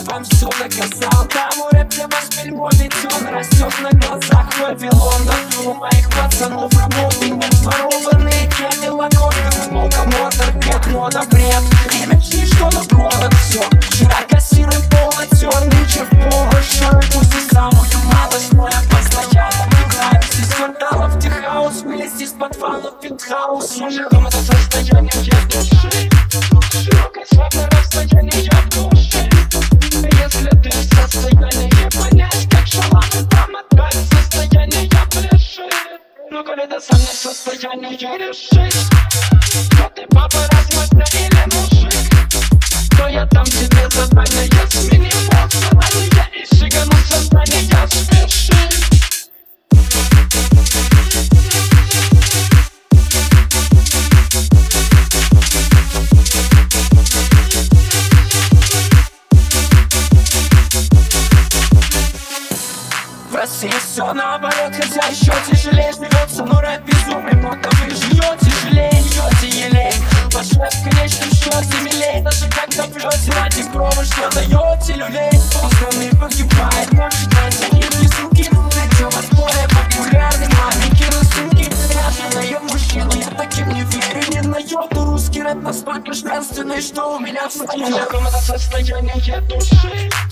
вам все доказал. Там у рэп для вас бельмо, ведь он растет на глазах. Вавилон у моих пацанов работы. Ворованные кеды, лакоты, много моторкет, мода бред. Время чьи, что на голод, все. Вчера кассиры полотен, вечер повышен. Пусть и самую малость, но я постоянно играю. Из кварталов теххаус, вместе с подвалов пентхаус. Мужиком это состояние души. Широкое свободное расстояние души. Если ты в состоянии понять, как шаланы там отдать состояние пляши. Но коли ты сам не в состоянии решить, что ты папа, размытый или мужик, то я дам тебе задание сменить сознание и шигану сознание спеши. В России все наоборот, хотя еще тяжелее живется. Но рэп безумный, будто вы живете елей. Ваш рэп в конечном счете милей. Даже когда пьете ради крови, что даете люлей. Остальные погибает, может дать они суки. Найдем вас более популярный маленький рисунки. Ряженые мужчины, я таким не верю ни на йоту. Русский рэп настолько женственный, что у меня в состоянии души.